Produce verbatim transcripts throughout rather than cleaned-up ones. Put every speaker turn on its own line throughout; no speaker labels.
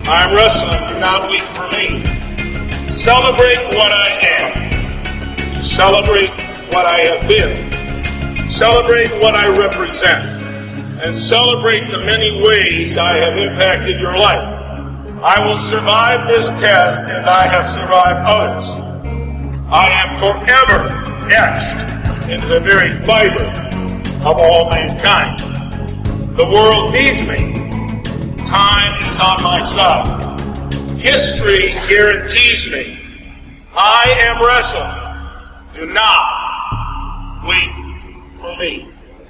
I'm wrestling, do not weep for me. Celebrate what I am. Celebrate what I have been. Celebrate what I represent. And celebrate the many ways I have impacted your life. I will survive this test as I have survived others. I am forever etched into the very fiber of all mankind. The world needs me. Time is on my side. History guarantees me. I am wrestling. Do not wait for me.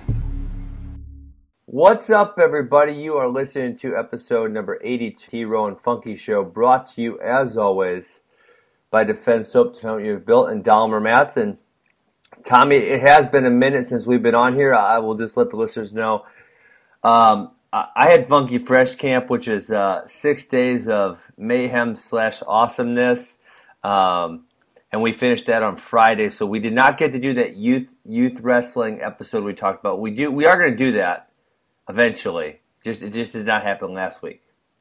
What's up, everybody? You are listening to episode number eighty-two T-Row and Funky Show, brought to you, as always, by Defense Soap, Defend You've Built, and Dahmer Matson. Tommy, it has been a minute since we've been on here. I will just let the listeners know. Um, I had Funky Fresh Camp, which is uh, six days of mayhem slash awesomeness, um, and we finished that on Friday. So we did not get to do that youth youth wrestling episode we talked about. We do we are going to do that eventually. Just it just did not happen last week.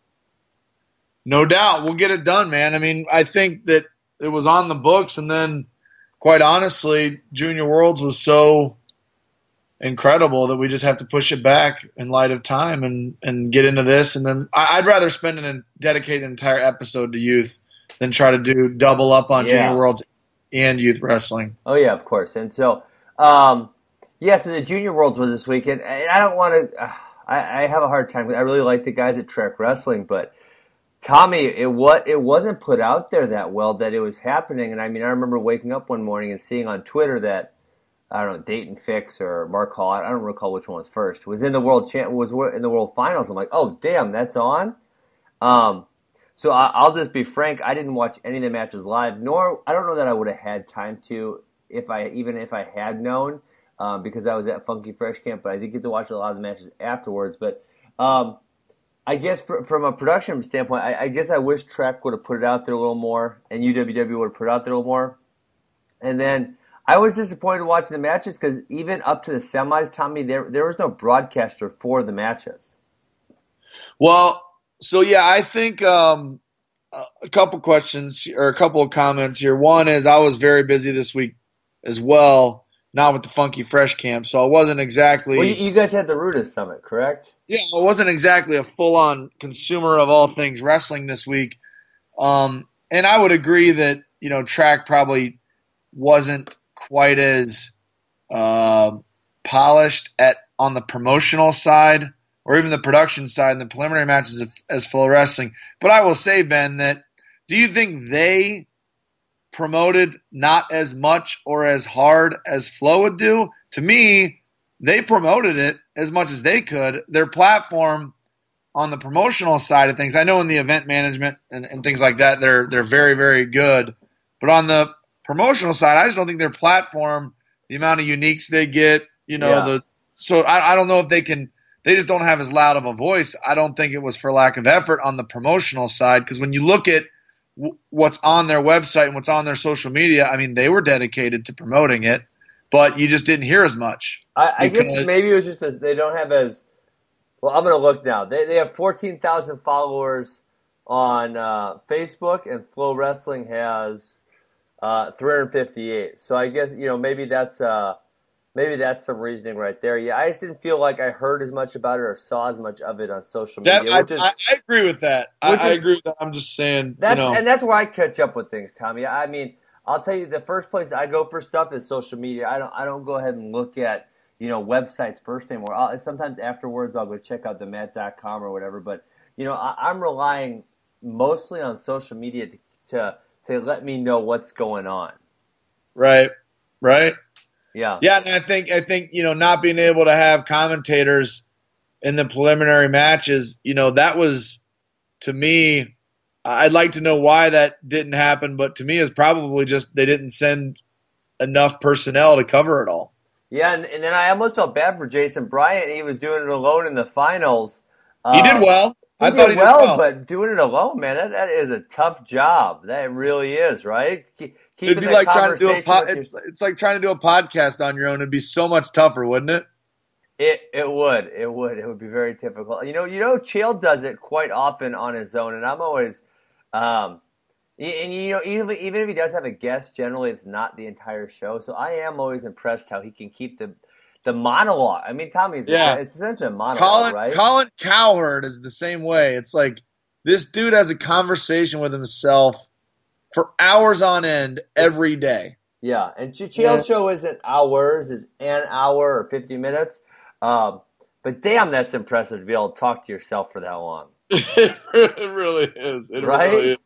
No doubt, we'll get it done, man. I mean, I think that it was on the books, and then, quite honestly, Junior Worlds was so incredible that we just have to push it back in light of time and, and get into this. And then I, I'd rather spend and dedicate an entire episode to youth than try to do double up on
Yeah.
Junior Worlds and youth wrestling.
Oh yeah, of course. And so, um, yeah, so the Junior Worlds was this weekend, and I don't want to. Uh, I, I have a hard time. I really like the guys at Trek Wrestling, but Tommy, it what it wasn't put out there that well that it was happening. And I mean, I remember waking up one morning and seeing on Twitter that I don't know, Dayton Fix or Mark Hall, I don't recall which one was first, was in the world champ was in the world finals. I'm like, oh damn, that's on. Um, so I, I'll just be frank, I didn't watch any of the matches live, nor I don't know that I would have had time to if I even if I had known. Um, because I was at Funky Fresh Camp, but I did get to watch a lot of the matches afterwards. But um, I guess for, from a production standpoint, I, I guess I wish Trek would have put it out there a little more, and U W W would have put it out there a little more. And then I was disappointed watching the matches because even up to the semis, Tommy, there there was no broadcaster for the matches.
Well, so yeah, I think um, a couple questions or a couple of comments here. One is I was very busy this week as well. Not with the Funky Fresh Camp, so I wasn't exactly...
Well, you, you guys had the Rudis Summit, correct?
Yeah, I wasn't exactly a full-on consumer of all things wrestling this week. Um, and I would agree that, you know, track probably wasn't quite as uh, polished at on the promotional side or even the production side and the preliminary matches of, as Flow Wrestling. But I will say, Ben, that do you think they promoted not as much or as hard as Flow would do? To me, they promoted it as much as they could. Their platform on the promotional side of things, I know in the event management and, and things like that, they're they're very, very good. But on the promotional side, I just don't think their platform, the amount of uniques they get, you know,
Yeah.
the so I, I don't know if they can. They just don't have as loud of a voice. I don't think it was for lack of effort on the promotional side, because when you look at what's on their website and what's on their social media, I mean, they were dedicated to promoting it, but you just didn't hear as much.
I, I
because,
guess maybe it was just that they don't have as well. I'm going to look now. They they have fourteen thousand followers on uh, Facebook, and Flow Wrestling has uh, three hundred fifty-eight. So I guess you know maybe that's uh, maybe that's some reasoning right there. Yeah, I just didn't feel like I heard as much about it or saw as much of it on social media.
that, I,
which is,
I, I agree with that. I,
which
I
is-
agree with that. I'm just saying,
That's,
you know.
and that's where I catch up with things, Tommy. I mean, I'll tell you, the first place I go for stuff is social media. I don't, I don't go ahead and look at, you know, websites first anymore. I'll, sometimes afterwards I'll go check out the mat dot com or whatever. But, you know, I, I'm relying mostly on social media to, to to let me know what's going on.
Right, right.
Yeah.
Yeah, and I think I think you know not being able to have commentators in the preliminary matches, you know, that was to me. I'd like to know why that didn't happen, but to me, it's probably just they didn't send enough personnel to cover it all.
Yeah, and, and then I almost felt bad for Jason Bryant. He was doing it alone in the finals.
He
Uh,
did well.
He
I
did
thought he did
well,
well.
but doing it alone, man, that, that is a tough job. That really is, right? Keep,
It'd be
that
like trying to do a
conversation
po-
with
it's it's like trying to do a podcast on your own. It'd be so much tougher, wouldn't it?
It it would it would it would be very difficult. You know you know Chael does it quite often on his own, and I'm always, um, and you know even even if he does have a guest, generally it's not the entire show. So I am always impressed how he can keep the the monologue. I mean, Tommy, it's,
Yeah.
it's essentially a monologue,
Colin,
right?
Colin Cowherd is the same way. It's like this dude has a conversation with himself for hours on end every day.
Yeah, and Ch- Chael's
Yeah.
show isn't hours, is an hour or fifty minutes. Um, but damn, that's impressive to be able to talk to yourself for that long.
It really is. It
Right?
really is.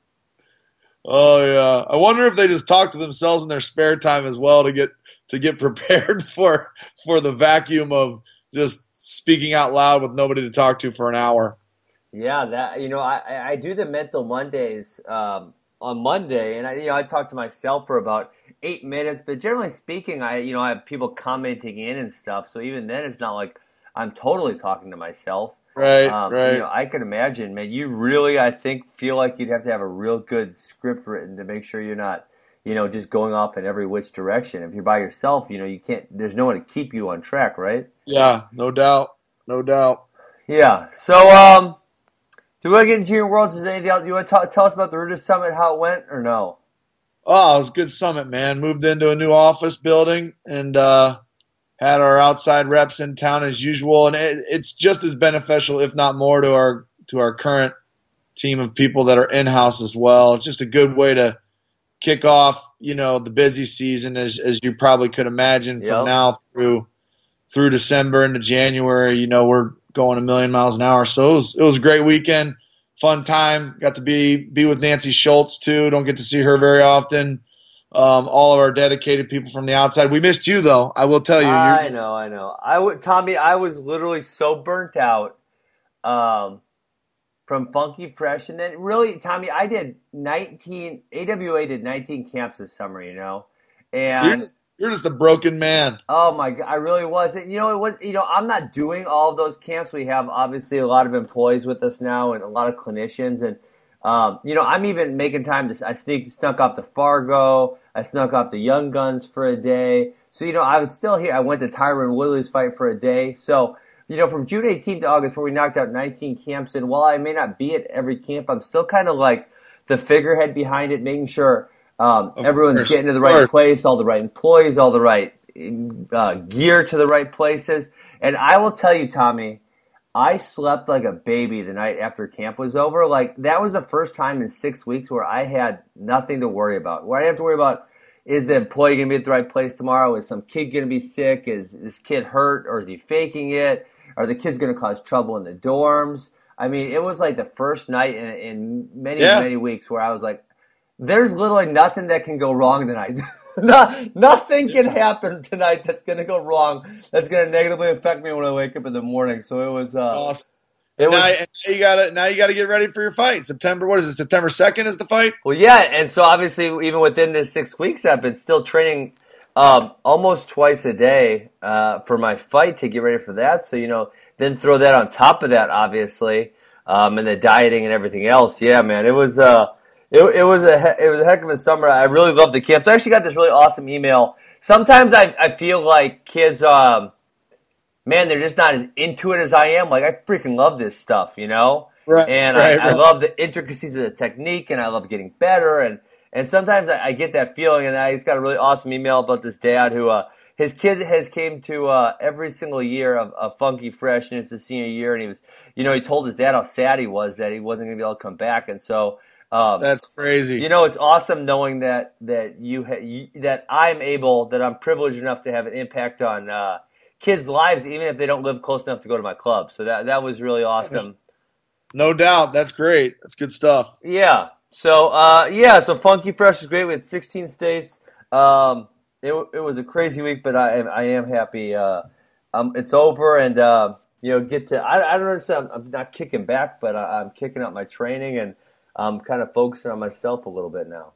Oh yeah. I wonder if they just talk to themselves in their spare time as well to get to get prepared for for the vacuum of just speaking out loud with nobody to talk to for an hour.
Yeah, that you know, I I I do the mental Mondays um, on Monday, and I you know I talk to myself for about eight minutes. But generally speaking, I you know I have people commenting in and stuff. So even then, it's not like I'm totally talking to myself.
Right,
Um,
right.
You know, I can imagine, man. You really, I think, feel like you'd have to have a real good script written to make sure you're not, you know, just going off in every which direction. If you're by yourself, you know, you can't. There's no one to keep you on track, right?
Yeah, no doubt. No doubt.
Yeah. So, um, do we want to get into Junior Worlds? Is there anything else you want to tell, tell us about the Rudis Summit, how it went, or no?
Oh, it was a good summit, man. Moved into a new office building and uh, had our outside reps in town as usual, and it, it's just as beneficial, if not more, to our to our current team of people that are in house as well. It's just a good way to kick off, you know, the busy season, as as you probably could imagine, from
Yep.
now through through December into January. You know, we're going a million miles an hour, so it was it was a great weekend. Fun time. Got to be be with Nancy Schultz too. Don't get to see her very often. Um, all of our dedicated people from the outside. We missed you though. I will tell you.
I
You're,
know, I know. I would, Tommy. I was literally so burnt out um, from Funky Fresh, and then really, Tommy, I did nineteen. A W A did nineteen camps this summer, you know, and
you're just you're just a broken man.
oh my God, I really wasn't. You know, it was. You know, I'm not doing all of those camps. We have obviously a lot of employees with us now, and a lot of clinicians, and um, you know, I'm even making time to. I sneak snuck off to Fargo. I snuck off to Young Guns for a day. So you know, I was still here. I went to Tyron Woodley's fight for a day. So you know, from June eighteenth to August, where we knocked out nineteen camps, and while I may not be at every camp, I'm still kind of like the figurehead behind it, making sure. Um,
Of
everyone's
course,
getting to the
of
right
course.
place, all the right employees, all the right uh, gear to the right places. And I will tell you, Tommy, I slept like a baby the night after camp was over. Like, that was the first time in six weeks where I had nothing to worry about. What I have to worry about is the employee going to be at the right place tomorrow? Is some kid going to be sick? Is this kid hurt, or is he faking it? Are the kids going to cause trouble in the dorms? I mean, it was like the first night in, in many,
Yeah.
many weeks where I was like, there's literally nothing that can go wrong tonight. No, nothing can happen tonight that's going to go wrong. That's going to negatively affect me when I wake up in the morning. So it was, uh,
Awesome.
it
now,
was,
and now you gotta now you gotta get ready for your fight. September. What is it? September second is the fight.
well, yeah. And so obviously, even within this six weeks, I've been still training um, almost twice a day uh, for my fight to get ready for that. So, you know, then throw that on top of that, obviously, um, and the dieting and everything else. Yeah, man, it was, uh, It, it was a he- it was a heck of a summer. I really loved the camps. I actually got this really awesome email. Sometimes I, I feel like kids, um, man, they're just not as into it as I am. Like, I freaking love this stuff, you know?
Right,
And
right,
I, I
right.
love the intricacies of the technique, and I love getting better. And, and sometimes I, I get that feeling, and I just got a really awesome email about this dad who, uh, his kid has came to uh, every single year of, of Funky Fresh, and it's his senior year, and he was, you know, he told his dad how sad he was that he wasn't going to be able to come back. And so, um,
That's crazy.
you know, it's awesome knowing that that you, ha- you that I'm able, that I'm privileged enough to have an impact on uh, kids' lives, even if they don't live close enough to go to my club. So that that was really awesome.
No doubt. That's great. That's good stuff.
Yeah. So uh, yeah. So Funky Fresh is great. We had sixteen states. Um, it it was a crazy week, but I am I am happy. Uh, um, it's over, and uh, you know, get to. I I don't understand. I'm, I'm not kicking back, but I, I'm kicking up my training, and I'm kind of focusing on myself a little bit now.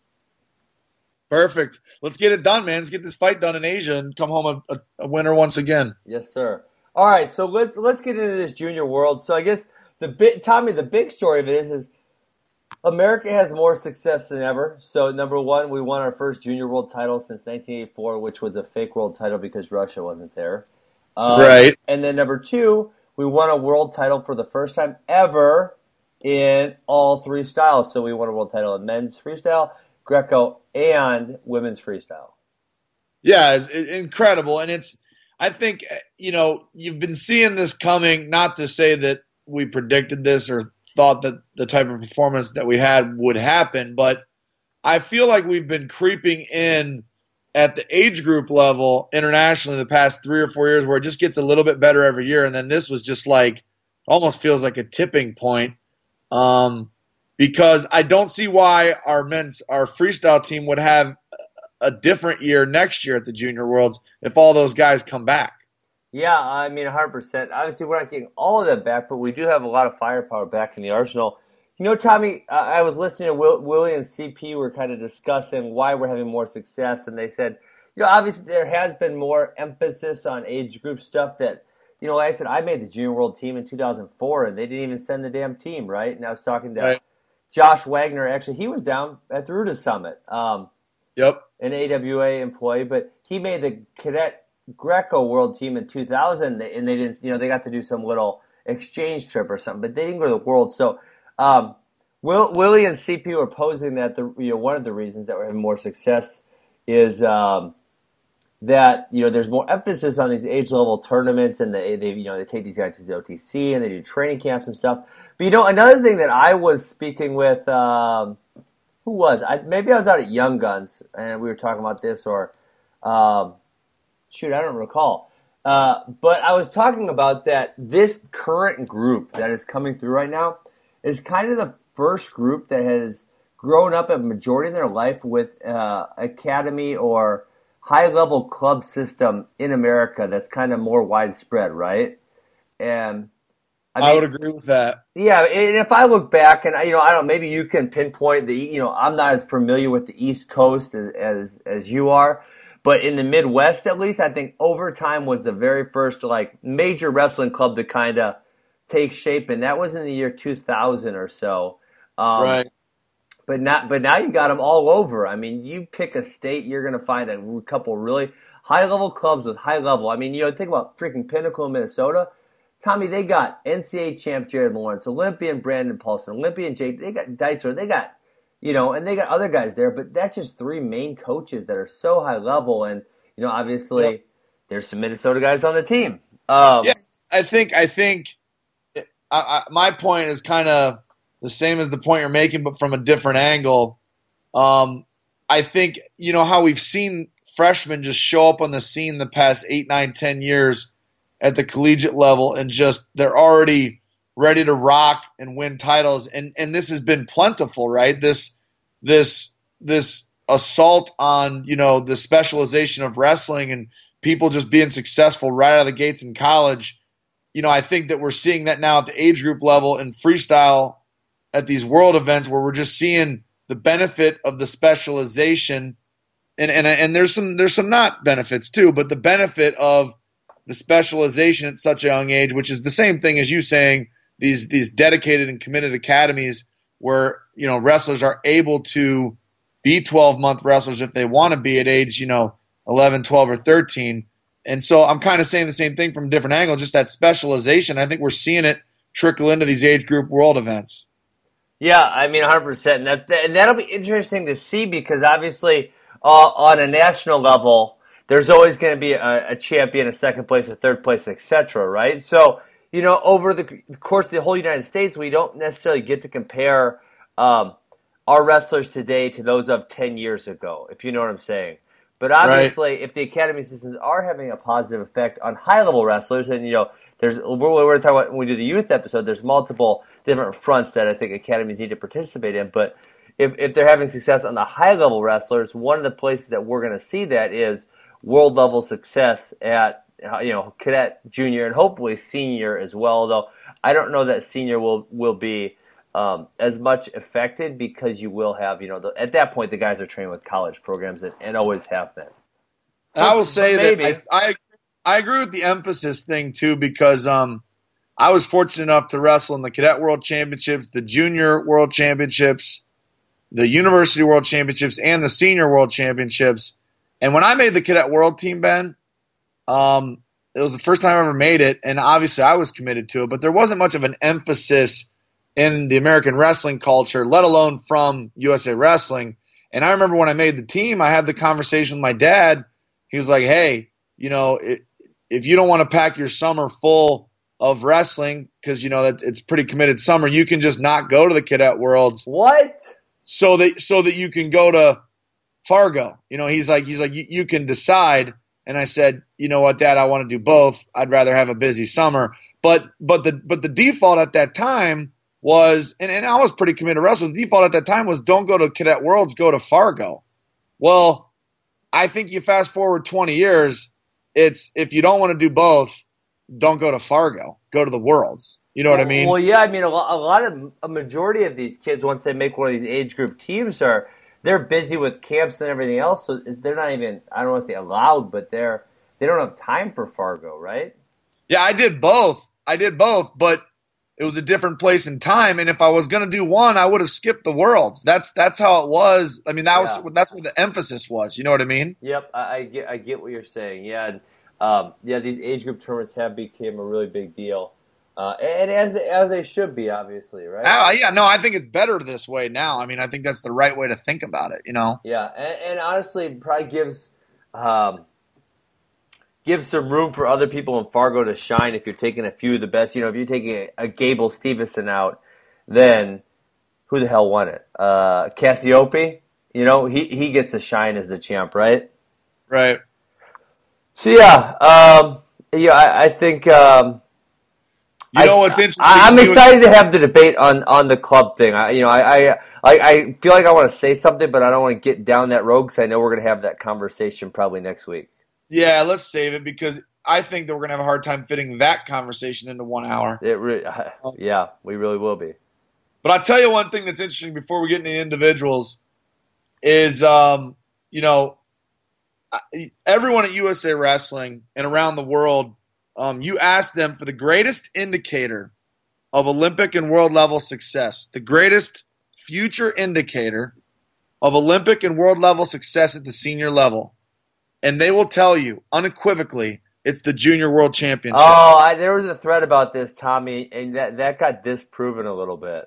Perfect. Let's get it done, man. Let's get this fight done in Asia and come home a, a, a winner once again.
Yes, sir. All right, so let's let's get into this junior world. So I guess the big Tommy, the big story of it is, is America has more success than ever. So number one, we won our first junior world title since nineteen eighty-four, which was a fake world title because Russia wasn't there. Um,
right.
And then number two, we won a world title for the first time ever in all three styles. So we won a world title in men's freestyle, Greco, and women's freestyle.
Yeah, it's, it's incredible. And it's, I think, you know, you've been seeing this coming, not to say that we predicted this or thought that the type of performance that we had would happen, but I feel like we've been creeping in at the age group level internationally the past three or four years where it just gets a little bit better every year. And then this was just like, almost feels like a tipping point. Um, because I don't see why our men's, our freestyle team would have a different year next year at the Junior Worlds if all those guys come back.
Yeah, I mean, one hundred percent. Obviously, we're not getting all of them back, but we do have a lot of firepower back in the arsenal. You know, Tommy, uh, I was listening to Will, Willie and C P were kind of discussing why we're having more success, and they said, you know, obviously there has been more emphasis on age group stuff that, you know, like I said, I made the Junior World team in two thousand four, and they didn't even send the damn team, right? And I was talking to
Right.
Josh Wagner. Actually, he was down at the Ruta Summit, um,
Yep.
an A W A employee, but he made the cadet Greco World team in two thousand, and they didn't, you know, they got to do some little exchange trip or something, but they didn't go to the World. So, um, Will, Willie and C P were posing that the, you know, one of the reasons that we're having more success is um, that, you know, there's more emphasis on these age level tournaments, and they, they, you know, they take these guys to the O T C and they do training camps and stuff. But you know, another thing that I was speaking with, um, who was I? Maybe I was out at Young Guns and we were talking about this, or um, shoot, I don't recall. Uh, but I was talking about that this current group that is coming through right now is kind of the first group that has grown up a majority of their life with uh, academy or high-level club system in America that's kind of more widespread, right? And I, mean,
I would agree with that.
Yeah, and if I look back, and you know, I don't, maybe you can pinpoint the, you know, I'm not as familiar with the East Coast as as, as you are, but in the Midwest, at least, I think Overtime was the very first like major wrestling club to kind of take shape, and that was in the year two thousand or so. Um,
right.
But not, but now you got them all over. I mean, you pick a state, you're going to find a couple really high level clubs with high level. I mean, you know, think about freaking Pinnacle in Minnesota. Tommy, they got N C A A champ Jared Lawrence, Olympian Brandon Paulson, Olympian Jake. They got Deitzer. They got, you know, and they got other guys there. But that's just three main coaches that are so high level, and you know, obviously, yep. There's some Minnesota guys on the team. Um,
yeah, I think. I think. I, I, my point is kind of the same as the point you're making, but from a different angle. Um, I think, you know, how we've seen freshmen just show up on the scene the past eight, nine, ten years at the collegiate level, and just they're already ready to rock and win titles. And and this has been plentiful, right? This this this assault on, you know, the specialization of wrestling and people just being successful right out of the gates in college. You know, I think that we're seeing that now at the age group level in freestyle at these world events, where we're just seeing the benefit of the specialization, and and and there's some there's some not benefits too, but the benefit of the specialization at such a young age, which is the same thing as you saying these these dedicated and committed academies where, you know, wrestlers are able to be twelve month wrestlers if they want to be at age, you know, eleven, twelve, or thirteen. And so I'm kind of saying the same thing from a different angle, just that specialization. I think we're seeing it trickle into these age group world events.
Yeah, I mean, one hundred percent. And, that, and that'll be interesting to see, because obviously uh, on a national level, there's always going to be a, a champion, a second place, a third place, et cetera, right? So, you know, over the course of the whole United States, we don't necessarily get to compare um, our wrestlers today to those of ten years ago, if you know what I'm saying. But obviously, right. If the academy systems are having a positive effect on high-level wrestlers, and, you know, there's we're, we're talking about when we do the youth episode, there's multiple different fronts that I think academies need to participate in. But if, if they're having success on the high-level wrestlers, one of the places that we're going to see that is world-level success at, you know, cadet, junior, and hopefully senior as well. Though I don't know that senior will will be um, as much affected, because you will have, you know, the, at that point the guys are training with college programs and, and always have been.
And I will say that I, I I agree with the emphasis thing too, because um I was fortunate enough to wrestle in the Cadet World Championships, the Junior World Championships, the University World Championships, and the Senior World Championships. And when I made the Cadet World team, Ben, um, it was the first time I ever made it, and obviously I was committed to it, but there wasn't much of an emphasis in the American wrestling culture, let alone from U S A Wrestling. And I remember when I made the team, I had the conversation with my dad. He was like, hey, you know, it, if you don't want to pack your summer full of wrestling, because, you know, that it's pretty committed summer, you can just not go to the Cadet Worlds.
What?
So that so that you can go to Fargo. You know, he's like, he's like, you, you can decide. And I said, you know what, Dad, I want to do both. I'd rather have a busy summer. But but the but the default at that time was, and, and I was pretty committed to wrestling, the default at that time was don't go to Cadet Worlds, go to Fargo. Well, I think you fast forward twenty years, it's if you don't want to do both, don't go to Fargo. Go to the Worlds. You know what I mean?
Well, yeah, I mean, a lot, a lot of, a majority of these kids, once they make one of these age group teams, are they're busy with camps and everything else, so they're not even, I don't want to say allowed, but they're, they don't have time for Fargo, right?
Yeah, I did both. I did both, but it was a different place and time, and if I was going to do one, I would have skipped the Worlds. That's that's how it was. I mean, that
Yeah.
was that's where the emphasis was. You know what I mean?
Yep, I, I get I get what you're saying. Yeah, and, um, yeah, these age group tournaments have become a really big deal, uh, and as they, as they should be, obviously, right?
Uh, yeah, no, I think it's better this way now. I mean, I think that's the right way to think about it. You know?
Yeah, and, and honestly, it probably gives um, gives some room for other people in Fargo to shine. If you're taking a few of the best, you know, if you're taking a, a Gable Stevenson out, then who the hell won it? Uh, Cassiope, you know, he he gets a shine as the champ, right?
Right.
So yeah, um, yeah, I, I think um,
You know
I,
what's interesting?
I, I'm
You-
excited to have the debate on, on the club thing. I, you know, I, I I I feel like I want to say something, but I don't want to get down that road because I know we're going to have that conversation probably next week.
Yeah, let's save it because I think that we're going to have a hard time fitting that conversation into one hour.
It re- yeah, we really will be.
But I'll tell you one thing that's interesting before we get into the individuals is, um, you know, everyone at U S A Wrestling and around the world, um, you ask them for the greatest indicator of Olympic and world level success, the greatest future indicator of Olympic and world level success at the senior level. And they will tell you unequivocally it's the Junior World Championships.
Oh, I, there was a thread about this, Tommy, and that, that got disproven a little bit.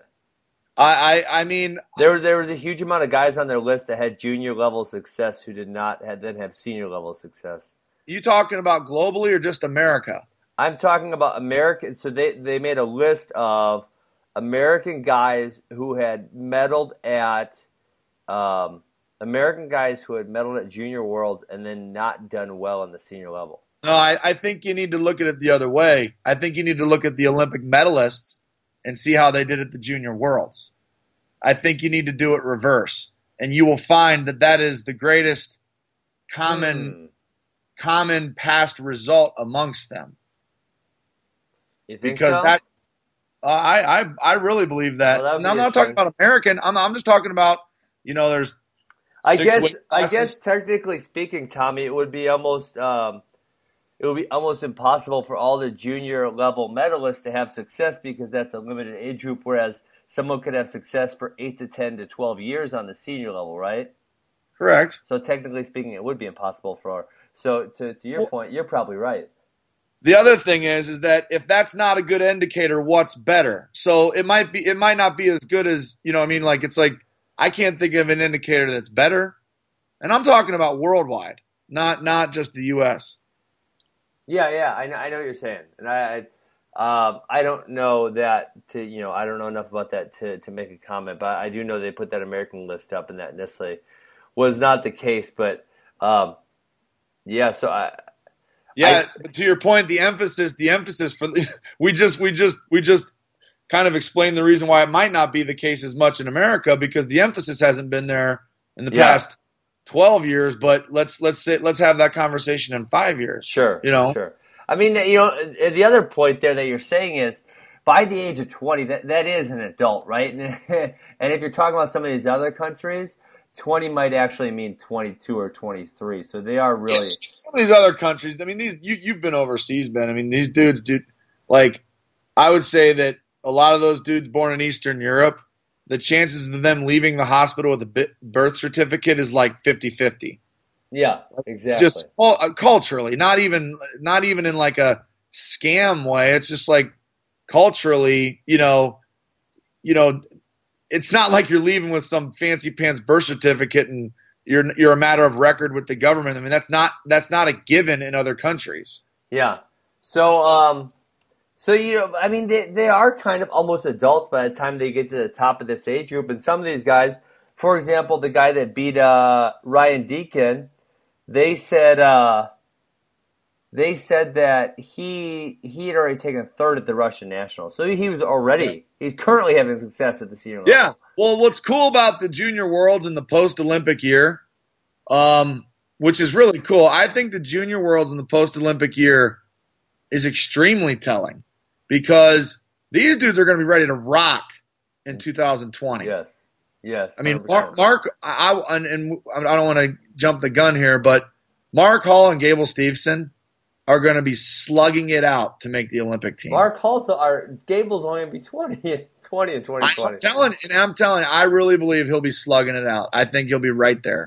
I, I, I mean,
There, there was a huge amount of guys on their list that had junior level success who did not had, then have senior level success.
you talking about globally or just America?
I'm talking about American. So they, they made a list of American guys who had medaled at um, American guys who had medaled at Junior Worlds and then not done well on the senior level.
No, I, I think you need to look at it the other way. I think you need to look at the Olympic medalists and see how they did at the Junior Worlds. I think you need to do it reverse, and you will find that that is the greatest common
Hmm.
common past result amongst them.
You think
Because
so?
that uh, I, I I really believe that.
Well, that would
And I'm
be
not talking
exciting.
about American. I'm I'm just talking about, you know, there's
I
six
guess
weight
I
classes.
guess technically speaking, Tommy, it would be almost um, it would be almost impossible for all the junior level medalists to have success because that's a limited age group, whereas someone could have success for eight to ten to twelve years on the senior level, right?
Correct.
So technically speaking, it would be impossible for. So to to your
Well-
point, you're probably right.
The other thing is, is that if that's not a good indicator, what's better? So it might be, it might not be as good as, you know, what I mean, like it's like I can't think of an indicator that's better, and I'm talking about worldwide, not not just the U S.
Yeah, yeah, I know, I know what you're saying, and I, I, um, I don't know that to, you know, I don't know enough about that to, to make a comment, but I do know they put that American list up, and that necessarily was not the case. But um, yeah, so I,
Yeah, but to your point, the emphasis, the emphasis for the, we just we just we just kind of explained the reason why it might not be the case as much in America because the emphasis hasn't been there in the
Yeah.
past twelve years. But let's let's say let's have that conversation in five years.
sure,
You know?
sure. I mean, you know, the other point there that you're saying is by the age of twenty, that that is an adult, right? And, and if you're talking about some of these other countries, twenty might actually mean twenty-two or twenty-three. So they are really.
Some of these other countries, I mean, these you you've been overseas, Ben. I mean, these dudes, dude, like I would say that a lot of those dudes born in Eastern Europe, the chances of them leaving the hospital with a bi- birth certificate is like fifty-fifty.
Yeah, exactly.
Just uh, culturally, not even not even in like a scam way. It's just like culturally, you know, you know, it's not like you're leaving with some fancy pants birth certificate and you're you're a matter of record with the government. I mean, that's not that's not a given in other countries.
Yeah. So, um, so you know, I mean, they they are kind of almost adults by the time they get to the top of this age group. And some of these guys, for example, the guy that beat uh, Ryan Deacon, they said uh, they said that he he had already taken third at the Russian Nationals, so he was already he's currently having success at the senior level.
Yeah. Well, what's cool about the Junior Worlds in the post-Olympic year, um, which is really cool, I think the Junior Worlds in the post-Olympic year is extremely telling because these dudes are going to be ready to rock in two thousand twenty.
Yes. Yes.
I mean, Mark, Mark I, I, and I don't want to jump the gun here, but Mark Hall and Gable Steveson are going to be slugging it out to make the Olympic team.
Mark Hall, are Gable's only going to be twenty, twenty in twenty twenty.
I'm telling, and I'm telling you, I really believe he'll be slugging it out. I think he'll be right there.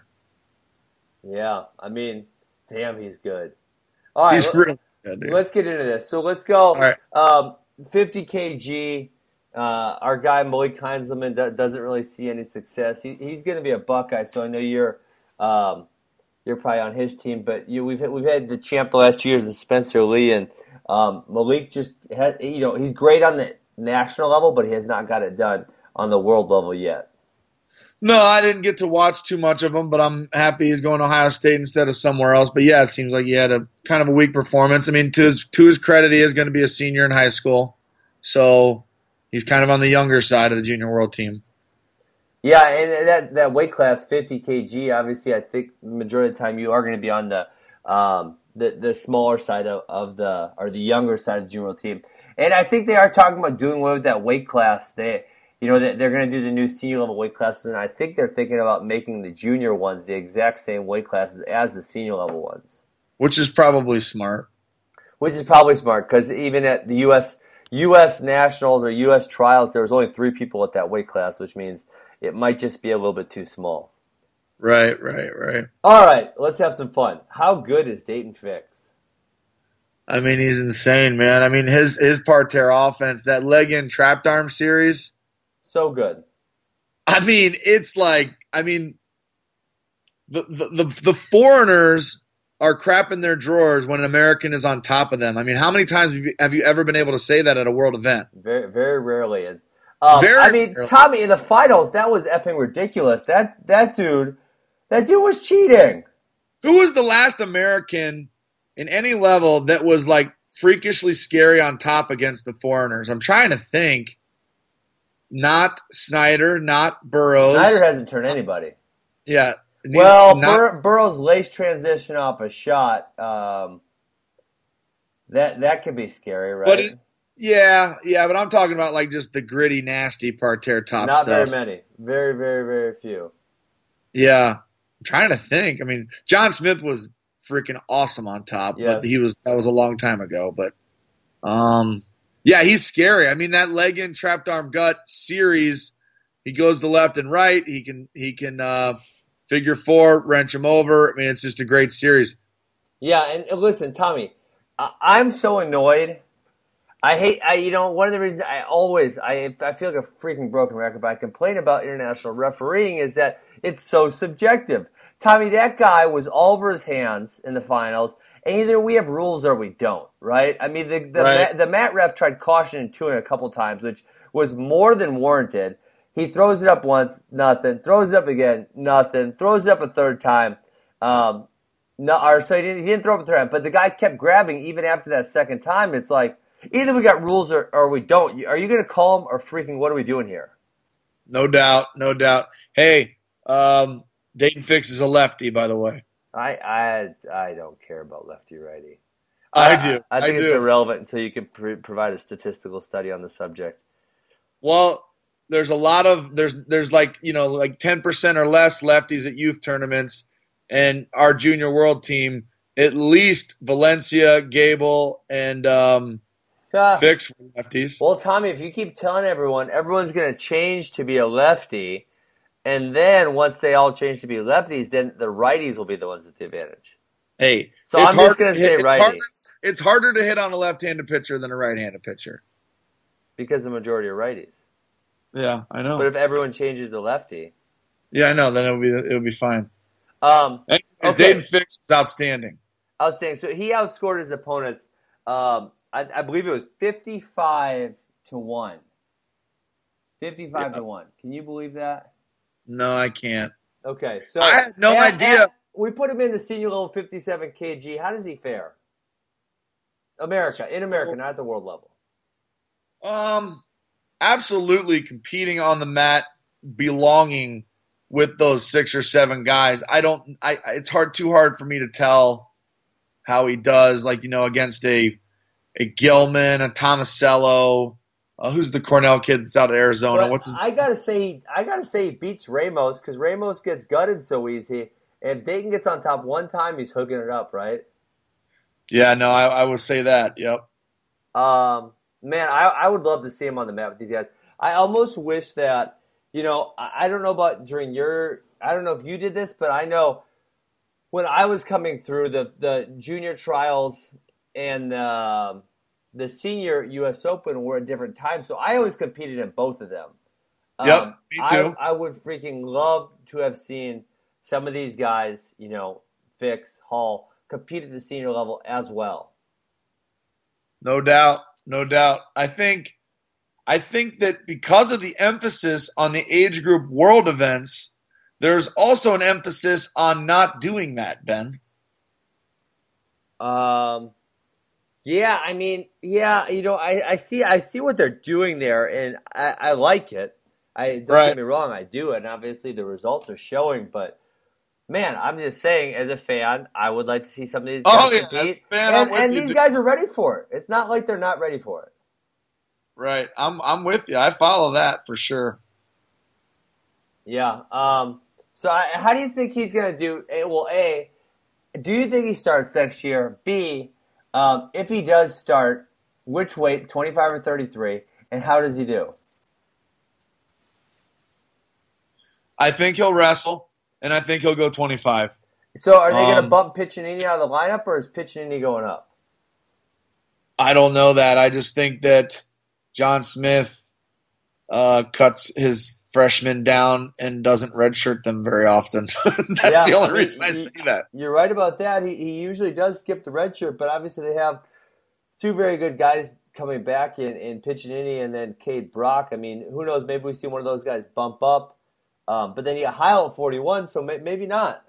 Yeah, I mean, damn, he's good. All right,
he's really good, dude.
Let's get into this. So let's go.
All right.
Um, fifty kilograms. Uh, our guy Malik Heinzelman doesn't really see any success. He, he's going to be a Buckeye, so I know you're um, you're probably on his team. But you, we've we've had the champ the last two years, is Spencer Lee, and um, Malik just has, you know, he's great on the national level, but he has not got it done on the world level yet.
No, I didn't get to watch too much of him, but I'm happy he's going to Ohio State instead of somewhere else. But yeah, it seems like he had a kind of a weak performance. I mean, to his to his credit, he is going to be a senior in high school, so he's kind of on the younger side of the Junior World team.
Yeah, and that that weight class, fifty kilograms, obviously, I think the majority of the time you are going to be on the um, the the smaller side of, of the or the younger side of the Junior World team. And I think they are talking about doing away with that weight class. They You know, they're going to do the new senior level weight classes, and I think they're thinking about making the junior ones the exact same weight classes as the senior level ones.
Which is probably smart.
Which is probably smart, because even at the U S U S Nationals or U S Trials, there was only three people at that weight class, which means it might just be a little bit too small.
Right, right, right.
All right, let's have some fun. How good is Dayton Fix?
I mean, he's insane, man. I mean, his his parterre offense, that leg-in trapped arm series,
so good.
I mean, it's like, I mean, the, the the the foreigners are crapping their drawers when an American is on top of them. I mean, how many times have you, have you ever been able to say that at a world event?
Very, very rarely. Um,
very
I mean,
rarely.
Tommy, in the finals, that was effing ridiculous. That that dude, that dude was cheating.
Who was the last American in any level that was like freakishly scary on top against the foreigners? I'm trying to think. Not Snyder, not Burroughs.
Snyder hasn't turned anybody.
Yeah.
Well,
not,
Bur- Burroughs' lace transition off a shot, um, that that could be scary, right?
But it, yeah, yeah, but I'm talking about like just the gritty, nasty parterre top
Not
stuff.
very many. Very, very, very few.
Yeah. I'm trying to think. I mean, John Smith was freaking awesome on top,
yes.
but he was that was a long time ago. But um yeah, he's scary. I mean, that leg in trapped arm gut series, he goes to left and right. He can he can uh, figure four, wrench him over. I mean, it's just a great series.
Yeah, and listen, Tommy, I, I'm so annoyed. I hate, I you know, one of the reasons I always, I I feel like a freaking broken record, but I complain about international refereeing is that it's so subjective. Tommy, that guy was all over his hands in the finals. And either we have rules or we don't, right? I mean, the the,
right.
Ma- the Matt ref tried caution and two a couple times, which was more than warranted. He throws it up once, nothing. Throws it up again, nothing. Throws it up a third time. Um, no, or so he didn't, he didn't throw up a third time, but the guy kept grabbing even after that second time. It's like, either we got rules or, or we don't. Are you going to call him or freaking what are we doing here?
No doubt, no doubt. Hey, um, Dayton Fix is a lefty, by the way.
I I I don't care about lefty righty.
I, I do.
I, I think
I
it's
do.
irrelevant until you can pr- provide a statistical study on the subject.
Well, there's a lot of there's there's like you know like ten percent or less lefties at youth tournaments, and our Junior World team, at least Valencia, Gable, and um, uh, Fix were lefties.
Well, Tommy, if you keep telling everyone everyone's going to change to be a lefty. And then once they all change to be lefties, then the righties will be the ones with the advantage.
Hey,
so I'm just going to say righty.
Harder, it's harder to hit on a left-handed pitcher than a right-handed pitcher.
Because the majority are righties.
Yeah, I know.
But if everyone changes to lefty.
Yeah, I know. Then it'll be it'll be fine.
Um,
Anyways,
okay.
Dayton Fix is outstanding.
Outstanding. So he outscored his opponents. Um, I, I believe it was fifty-five to one. Fifty-five yeah. to one. Can you believe that?
No, I can't.
Okay, so
I had no
at,
idea.
At, we put him in the senior level, fifty-seven kilograms. How does he fare? America, in America, not at the world level.
Um, absolutely competing on the mat, belonging with those six or seven guys. I don't. I. It's hard. Too hard for me to tell how he does. Like you know, against a a Gilman, a Tomasello. Uh, who's the Cornell kid that's out of Arizona?
But
What's his?
I gotta say, I gotta say, he beats Ramos because Ramos gets gutted so easy. And if Dayton gets on top one time, he's hooking it up, right?
Yeah, no, I, I would say that. Yep.
Um, man, I I would love to see him on the mat with these guys. I almost wish that, you know, I, I don't know about during your, I don't know if you did this, but I know when I was coming through the the junior trials and. Uh, The senior U S Open were at different times, so I always competed in both of them.
Yep,
um,
me too.
I, I would freaking love to have seen some of these guys, you know, Fix, Hall, compete at the senior level as well.
No doubt, no doubt. I think, I think that because of the emphasis on the age group world events, there's also an emphasis on not doing that, Ben.
Um. Yeah, I mean, yeah, you know, I, I see, I see what they're doing there, and I, I like it. I don't
right.
get me wrong, I do it, and obviously the results are showing. But man, I'm just saying, as a fan, I would like to see some of these guys
oh, yeah,
compete,
fan,
and,
I'm with
and
you,
these
dude.
guys are ready for it. It's not like they're not ready for it.
Right, I'm I'm with you. I follow that for sure.
Yeah. Um. So, I, how do you think he's going to do? Well, A, do you think he starts next year? B. Um, if he does start, which weight, twenty-five or thirty-three, and how does he do?
I think he'll wrestle, and I think he'll go twenty-five.
So are they um, going to bump Piccinini out of the lineup, or is Piccinini going up?
I don't know that. I just think that John Smith uh, cuts his freshmen down and doesn't redshirt them very often. That's yeah, the only reason he, I say that.
You're right about that. He, he usually does skip the redshirt, but obviously they have two very good guys coming back in, in Piccinini and then Cade Brock. I mean, who knows? Maybe we see one of those guys bump up. Um, but then you got Heil at forty-one, so may, maybe not.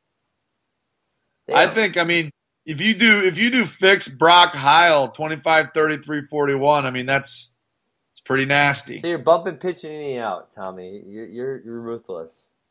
Damn.
I think, I mean, if you do if you do Fix, Brock, Heil, twenty-five, thirty-three, forty-one, I mean, that's it's pretty nasty.
So you're bumping Piccinini out, Tommy. You're you're, you're ruthless.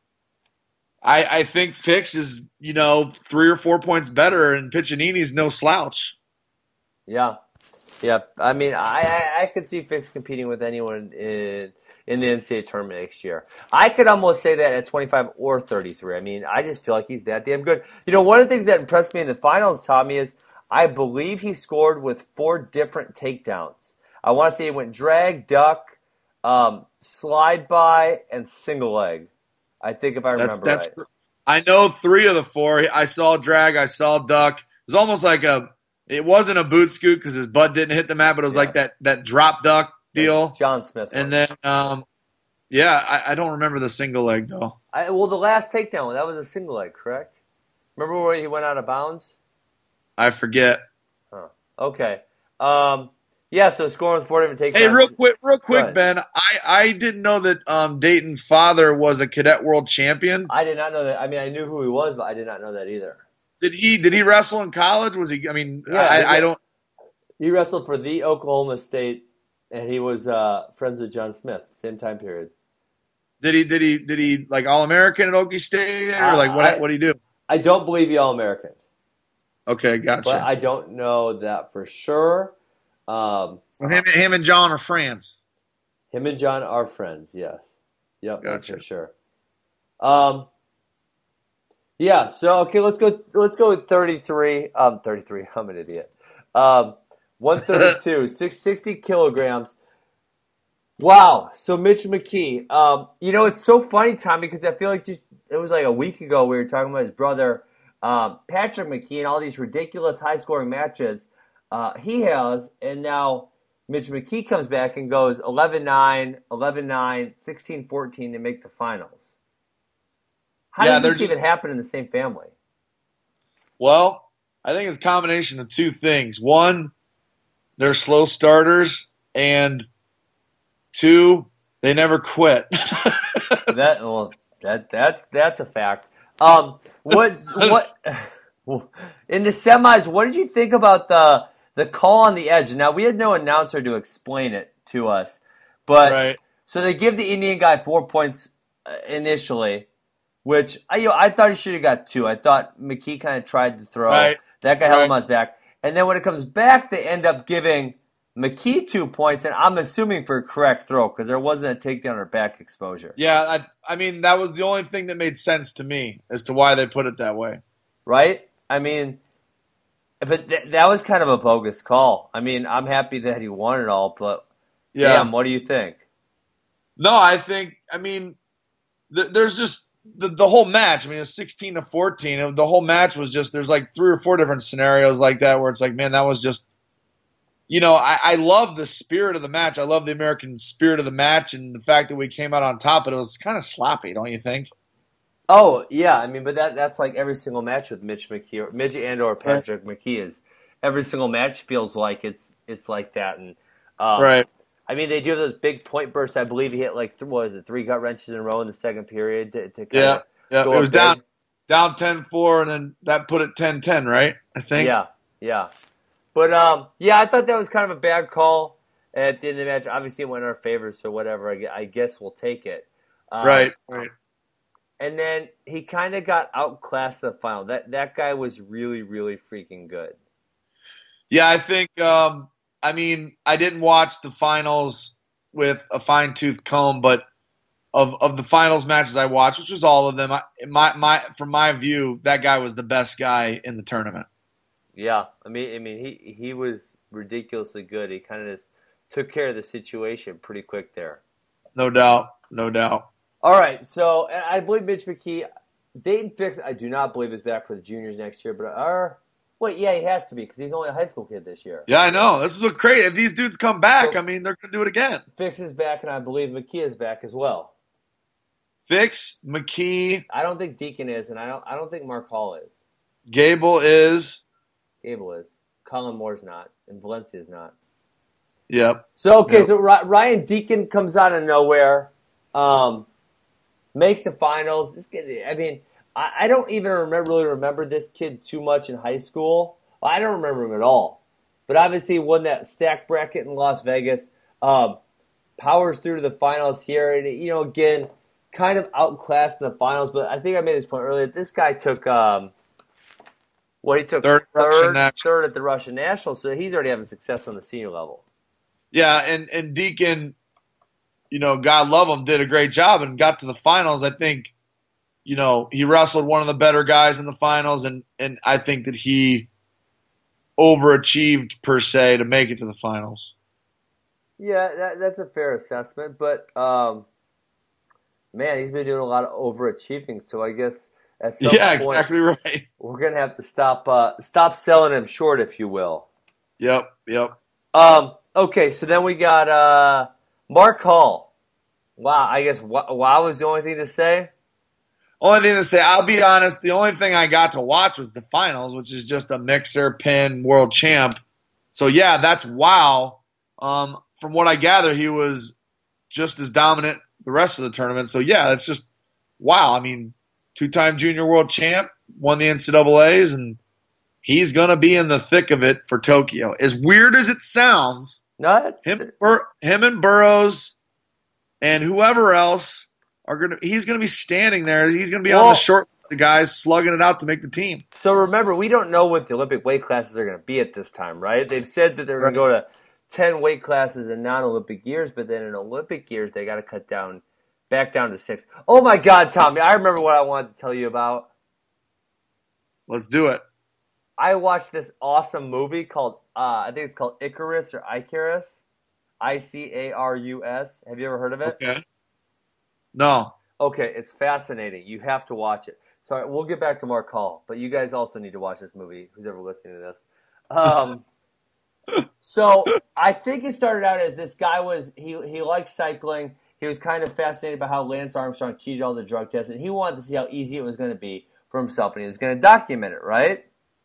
I, I think Fix is, you know, three or four points better, and Piccinini's no slouch.
Yeah. Yeah. I mean, I, I, I could see Fix competing with anyone in in the N C double A tournament next year. I could almost say that at twenty-five or thirty-three. I mean, I just feel like he's that damn good. You know, one of the things that impressed me in the finals, Tommy, is I believe he scored with four different takedowns. I want to say he went drag, duck, um, slide by, and single leg. I think if I remember
that's, that's,
right.
I know three of the four. I saw drag, I saw duck. It was almost like a, it wasn't a boot scoot because his butt didn't hit the mat, but it was yeah. like that, that drop duck deal.
John Smith.
And then, um, yeah, I, I don't remember the single leg though.
I, well, the last takedown, that was a single leg, correct? Remember where he went out of bounds?
I forget.
Huh. Okay. Um, yeah, so scoring with four different takedowns.
Hey, real quick, real quick, Ben. I, I didn't know that um, Dayton's father was a cadet world champion.
I did not know that. I mean, I knew who he was, but I did not know that either.
Did he? Did he wrestle in college? Was he? I mean,
yeah,
I,
he,
I don't.
He wrestled for the Oklahoma State, and he was uh, friends with John Smith. Same time period.
Did he? Did he? Did he like All American at Okie State, or like what?
I,
what did he do?
I don't believe he All American.
Okay, gotcha.
But I don't know that for sure. Um,
so him, him and John are friends.
Him and John are friends. Yes. Yep.
Gotcha.
For sure. Um. Yeah. So okay, let's go. Let's go with thirty-three. Um, thirty-three. I'm an idiot. Um, one thirty-two, six sixty kilograms. Wow. So Mitch McKee, um, you know, it's so funny, Tommy, because I feel like just it was like a week ago we were talking about his brother, um, Patrick McKee, and all these ridiculous high scoring matches uh, he has, and now Mitch McKee comes back and goes eleven nine, eleven nine, sixteen fourteen to make the finals. How
Yeah,
does
they're
this even
just
happen in the same family?
well. I think it's a combination of two things. One, they're slow starters, and two, they never quit.
That well, that that's that's a fact. Um, what what in the semis? What did you think about the the call on the edge? Now we had no announcer to explain it to us, but
Right,
so they give the Indian guy four points uh, initially, which I you know, I thought he should have got two. I thought McKee kind of tried to throw.
right,
That guy held him
right.
on his back, and then when it comes back, they end up giving McKee two points, and I'm assuming for a correct throw because there wasn't a takedown or back exposure.
Yeah, I, I mean that was the only thing that made sense to me as to why they put it that way.
Right? I mean, but th- that was kind of a bogus call. I mean, I'm happy that he won it all, but
Yeah.
damn, what do you think?
No, I think I mean th- there's just the the whole match. I mean, it's sixteen to fourteen. It, the whole match was just there's like three or four different scenarios like that where it's like, man, that was just you know, I, I love the spirit of the match. I love the American spirit of the match and the fact that we came out on top, but it was kind of sloppy, don't you think?
Oh yeah, I mean, but that that's like every single match with Mitch McKee, or Mitch and or
Right.
Patrick McKee is every single match feels like it's it's like that, and um,
Right.
I mean, they do those big point bursts. I believe he hit like th- what was it, three gut wrenches in a row in the second period to, to kind
Yeah.
of
Yeah.
go
It
up
was down
big.
down ten four, and then that put it ten ten, right? I think.
Yeah, yeah. But um, yeah, I thought that was kind of a bad call at the end of the match. Obviously, it went in our favor, so whatever. I, gue- I guess we'll take it. Um,
Right. Right.
and then he kind of got outclassed in the final. That that guy was really, really freaking good.
Yeah, I think. Um, I mean, I didn't watch the finals with a fine tooth comb, but of of the finals matches I watched, which was all of them, I, my my from my view, that guy was the best guy in the tournament.
Yeah, I mean, I mean, he he was ridiculously good. He kind of just took care of the situation pretty quick there.
No doubt. No doubt.
All right, so and I believe Mitch McKee, Dayton Fix. I do not believe is back for the juniors next year, but our wait, yeah, he has to be because he's only a high school kid this year.
Yeah, I know. This is what crazy. If these dudes come back,
So
I mean, they're gonna do it again.
Fix is back, and I believe McKee is back as well.
Fix, McKee,
I don't think Deacon is, and I don't. I don't think Mark Hall is.
Gable is.
Gable is. Colin Moore's not, and Valencia is not.
Yep.
So okay,
Yep.
so Ry- Ryan Deacon comes out of nowhere, um, makes the finals. This kid, I mean, I, I don't even remember really remember this kid too much in high school. Well, I don't remember him at all. But obviously, he won that stack bracket in Las Vegas. Um, powers through to the finals here, and you know, again, kind of outclassed in the finals. But I think I made this point earlier. This guy took. Um, Well, he took
Third Russian
third,
Nationals.
third at the Russian Nationals, so he's already having success on the senior level.
Yeah, and and Deacon, you know, God love him, did a great job and got to the finals. I think, you know, he wrestled one of the better guys in the finals, and and I think that he overachieved per se to make it to the finals.
Yeah, that, that's a fair assessment, but um, man, he's been doing a lot of overachieving. So I guess at some
Yeah,
point
exactly right.
we're gonna have to stop uh, stop selling him short, if you will.
Yep, yep.
Um, okay, so then we got uh, Mark Hall. Wow, I guess wow, wow was the only thing to say.
Only thing to say, I'll be honest, the only thing I got to watch was the finals, which is just a mixer pin world champ. So yeah, that's wow. Um, from what I gather, he was just as dominant the rest of the tournament. So yeah, that's just wow. I mean, two-time junior world champ, won the N C double A's, and he's gonna be in the thick of it for Tokyo. As weird as it sounds,
No, that's,
him, Bur- him and Burroughs and whoever else are gonna. He's gonna be standing there. He's gonna be on
Well-
the short list of guys slugging it out to make the team.
so remember, we don't know what the Olympic weight classes are going to be at this time, right? They've said that they're going to go to ten weight classes in non-Olympic years, but then in Olympic years they got to cut down, back down to six. Oh my God, Tommy! I remember what I wanted to tell you about.
Let's do it.
I watched this awesome movie called uh, I think it's called Icarus or Icarus. I C A R U S. Have you ever heard of it?
Okay. No.
Okay, it's fascinating. You have to watch it. Sorry, we'll get back to Mark Hall, but you guys also need to watch this movie, who's ever listening to this. Um, so I think it started out as this guy was, he, he liked cycling. He was kind of fascinated by how Lance Armstrong cheated all the drug tests, and he wanted to see how easy it was going to be for himself, and he was going to document it, right?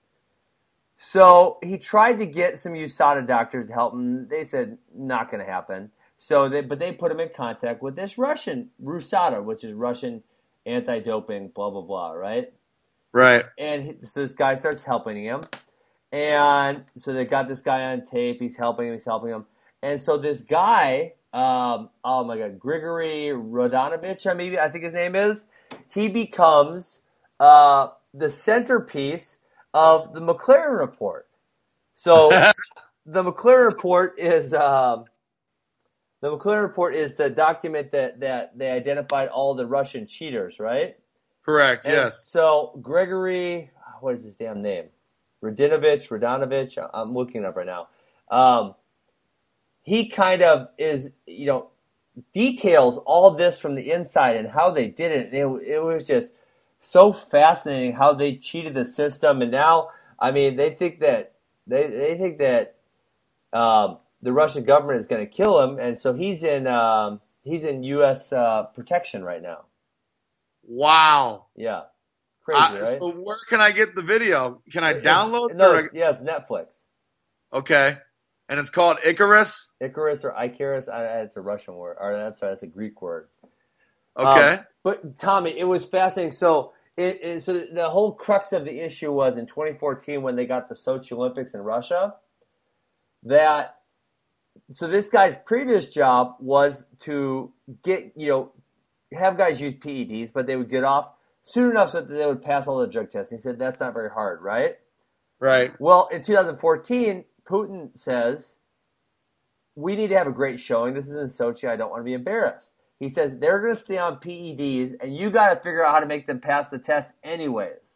So he tried to get some U S A D A doctors to help him. They said, not going to happen. So, they, but they put him in contact with this Russian, RUSADA, which is Russian anti-doping, blah, blah, blah, right?
Right.
And he, so this guy starts helping him. And so they got this guy on tape. He's helping him. He's helping him. And so this guy, um, oh my God, Grigory Rodanovich, I maybe I think his name is, he becomes uh, the centerpiece of the McLaren Report. So the McLaren Report is um, the McLaren Report is the document that, that they identified all the Russian cheaters, right?
Correct.
And
yes.
So Grigory, what is his damn name? Radinovich, Radonovich. I'm looking it up right now. Um, he kind of is, you know, details all this from the inside and how they did it. It, it was just so fascinating how they cheated the system. And now, I mean, they think that they they think that um, the Russian government is going to kill him, and so he's in um, he's in U S uh, protection right now.
Wow.
Yeah. Crazy,
I,
right?
So where can I get the video? Can I download it?
No,
or
it's, yeah, it's Netflix.
Okay. And it's called Icarus?
Icarus or Icarus, I, it's a Russian word. Or that's sorry, that's a Greek word.
Okay.
Um, but Tommy, it was fascinating. So, it, it, so the whole crux of the issue was in twenty fourteen when they got the Sochi Olympics in Russia. That so this guy's previous job was to get you know have guys use P E Ds, but they would get off soon enough so that they would pass all the drug tests. He said that's not very hard, right?
Right.
Well, in two thousand fourteen, Putin says we need to have a great showing. This is in Sochi. I don't want to be embarrassed. He says they're going to stay on P E Ds, and you got to figure out how to make them pass the test anyways.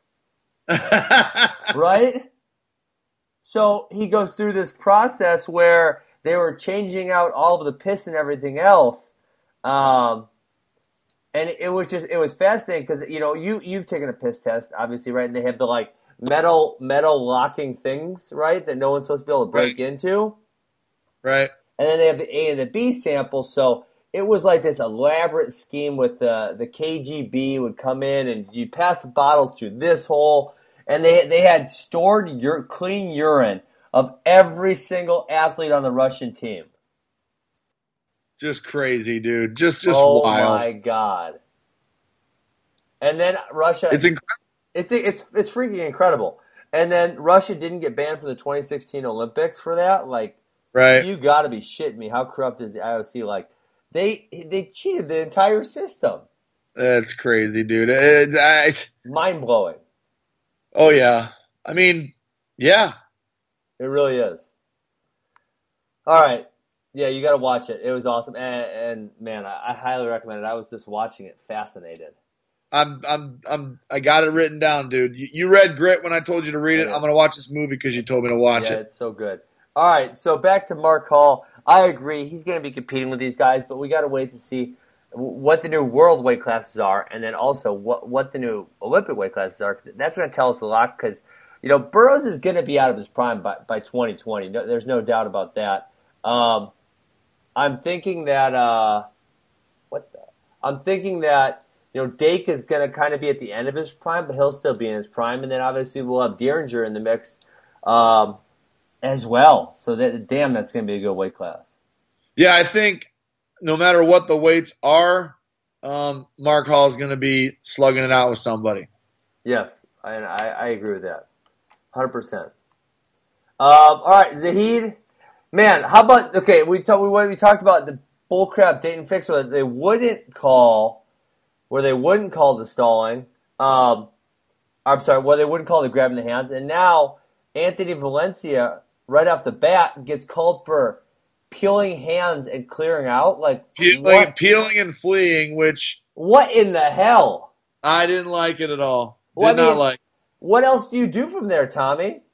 Right? So he goes through this process where they were changing out all of the piss and everything else. Um, and it was just, it was fascinating because, you know, you, you've taken a piss test, obviously, right? And they have the, like, metal, metal locking things, right, that no one's supposed to be able to break
Right.
into.
Right.
And then they have the A and the B sample, so it was like this elaborate scheme with the the K G B would come in and you pass the bottles through this hole, and they they had stored ur- clean urine of every single athlete on the Russian team.
Just crazy, dude. Just just
oh
wild.
my God! And then Russia,
It's incredible.
it's it's it's freaking incredible. And then Russia didn't get banned from the twenty sixteen Olympics for that, like.
Right.
You got to be shitting me. How corrupt is the I O C? Like, they they cheated the entire system.
That's crazy, dude. It's, I,
Mind blowing.
oh, yeah. I mean, yeah.
It really is. All right. Yeah, you got to watch it. It was awesome. And, and man, I, I highly recommend it. I was just watching it, fascinated.
I'm, I'm, I'm, I got it written down, dude. You, you read Grit when I told you to read it.
Yeah.
I'm going to watch this movie because you told me to watch
Yeah,
it.
it's so good. All right, so back to Mark Hall. I agree. He's going to be competing with these guys, but we got to wait to see what the new world weight classes are, and then also what what the new Olympic weight classes are. That's going to tell us a lot because, you know, Burroughs is going to be out of his prime by, by twenty twenty. No, there's no doubt about that. Um, I'm thinking that uh, what the, I'm thinking that you know Dake is going to kind of be at the end of his prime, but he'll still be in his prime, and then obviously we'll have Derringer in the mix. Um, As well, so that damn, that's going to be a good weight class.
Yeah, I think no matter what the weights are, um, Mark Hall is going to be slugging it out with somebody.
Yes, I I, I agree with that, one hundred percent. Um, all right, Zahid, man, how about okay? We talked we we talked about the bullcrap Dayton fix where they wouldn't call, where they wouldn't call the stalling. Um, I'm sorry, where they wouldn't call the grabbing the hands, and now Anthony Valencia, right off the bat, gets called for peeling hands and clearing out. Like
Peeling,
what?
peeling and fleeing, which
What in the hell?
I didn't like it at all. Did
Well, I
not
mean,
like.
What else do you do from there, Tommy?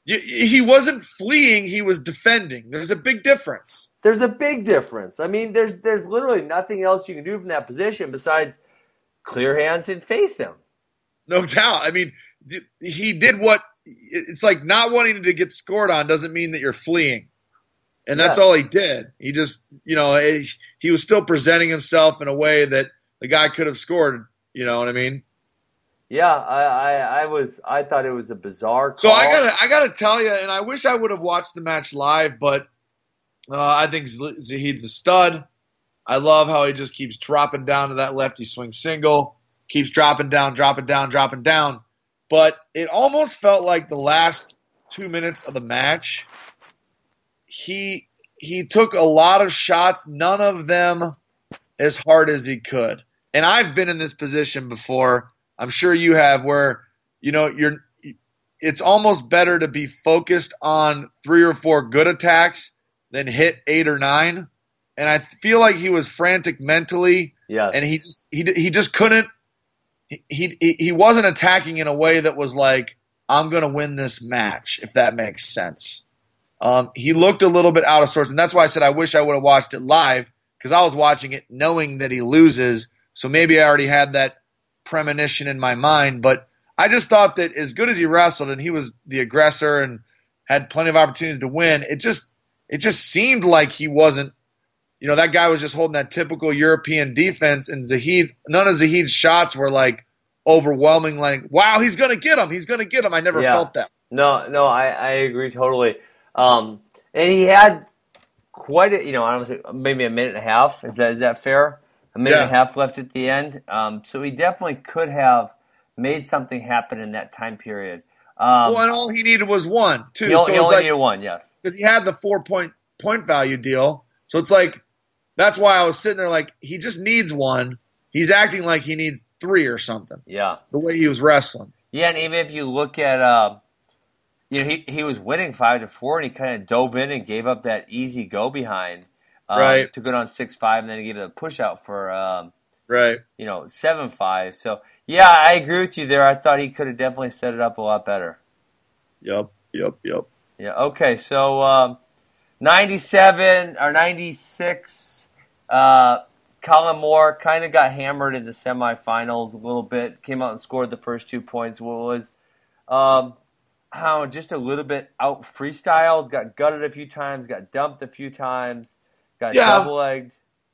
He wasn't fleeing, he was defending. There's a big difference.
There's a big difference. I mean, there's there's literally nothing else you can do from that position besides clear hands and face him.
No doubt. I mean, he did what – it's like not wanting to get scored on doesn't mean that you're fleeing. And that's yeah. all he did. He just – you know, he was still presenting himself in a way that the guy could have scored. You know what I mean?
Yeah, I, I, I was I thought it was a bizarre call.
So I gotta I gotta tell you, and I wish I would have watched the match live, but uh, I think Zahid's a stud. I love how he just keeps dropping down to that lefty swing single, keeps dropping down, dropping down, dropping down. But it almost felt like the last two minutes of the match, he he took a lot of shots, none of them as hard as he could. And I've been in this position before. I'm sure you have, where, you know, you're, it's almost better to be focused on three or four good attacks than hit eight or nine. And I feel like he was frantic mentally.
Yeah.
And he just, he, he just couldn't, he, he, he wasn't attacking in a way that was like, I'm going to win this match, if that makes sense. Um, he looked a little bit out of sorts. And that's why I said I wish I would have watched it live, because I was watching it knowing that he loses. So maybe I already had that premonition in my mind, but I just thought that as good as he wrestled and he was the aggressor and had plenty of opportunities to win, it just it just seemed like he wasn't, you know, that guy was just holding that typical European defense, and Zahid, none of Zahid's shots were like overwhelming, like, wow, he's gonna get him, he's gonna get him. I never
yeah.
felt that.
No, no, I, I agree totally. Um, and he had quite a, you know, honestly, maybe a minute and a half. Is that is that fair? A minute
yeah.
and a half left at the end. Um, so he definitely could have made something happen in that time period. Um,
well, and all he needed was one, too.
He, only,
so
he
it was
only
like,
needed one, yes.
Because he had the four-point point value deal. So it's like, that's why I was sitting there like, he just needs one. He's acting like he needs three or something.
Yeah.
The way he was wrestling.
Yeah, and even if you look at, uh, you know, he, he was winning five to four, and he kind of dove in and gave up that easy go behind. Um,
right.
To go down six five, and then he gave it a push out for, um,
right.
you know, seven five. So, yeah, I agree with you there. I thought he could have definitely set it up a lot better.
Yep, yep, yep.
Yeah, okay, so um, ninety-seven or ninety-six, uh, Colin Moore kind of got hammered in the semifinals a little bit, came out and scored the first two points. What was, um, how just a little bit out freestyled, got gutted a few times, got dumped a few times. Got
yeah.
double-legged.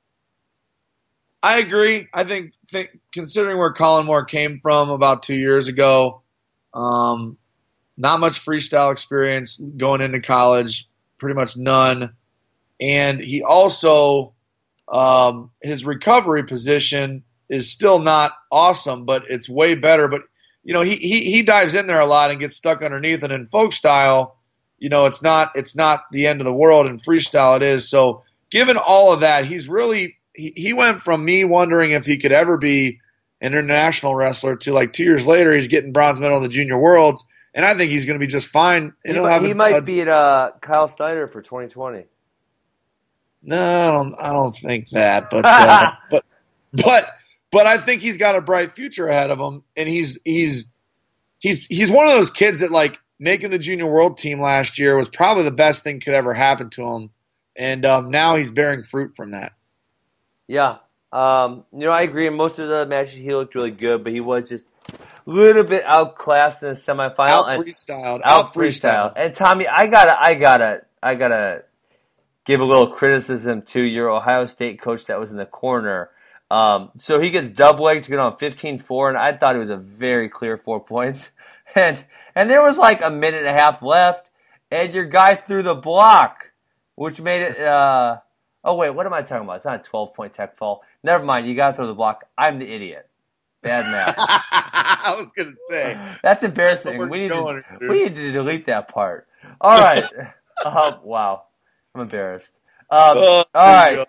I agree. I think, think considering where Colin Moore came from about two years ago, um, not much freestyle experience going into college, pretty much none. And he also, um, his recovery position is still not awesome, but it's way better. But, you know, he, he, he dives in there a lot and gets stuck underneath. And in folk style, you know, it's not, it's not the end of the world. In freestyle it is. So, given all of that, he's really he, he went from me wondering if he could ever be an international wrestler to like two years later he's getting bronze medal in the Junior Worlds, and I think he's going to be just fine. And
he
he'll have
he
a,
might
a,
beat uh, Kyle Snyder for twenty twenty.
No, I don't. I don't think that, but uh, but but but I think he's got a bright future ahead of him, and he's he's he's he's one of those kids that like making the Junior World team last year was probably the best thing could ever happen to him. And um, now he's bearing fruit from that.
Yeah. Um, you know, I agree. In most of the matches, he looked really good, but he was just a little bit outclassed in the semifinal.
Out freestyled.
Out, out freestyled. And Tommy, I gotta, I gotta, I gotta give a little criticism to your Ohio State coach that was in the corner. Um, so he gets double legged to get on fifteen four, and I thought it was a very clear four points. And and there was like a minute and a half left, and your guy threw the block. Which made it, uh, oh wait, what am I talking about? It's not a twelve-point tech fall. Never mind, you gotta throw the block. I'm the idiot. Bad math.
I was gonna say.
That's embarrassing. We need,
going,
to, we need to delete that part. All right. uh, wow. I'm embarrassed. Um,
oh,
all right.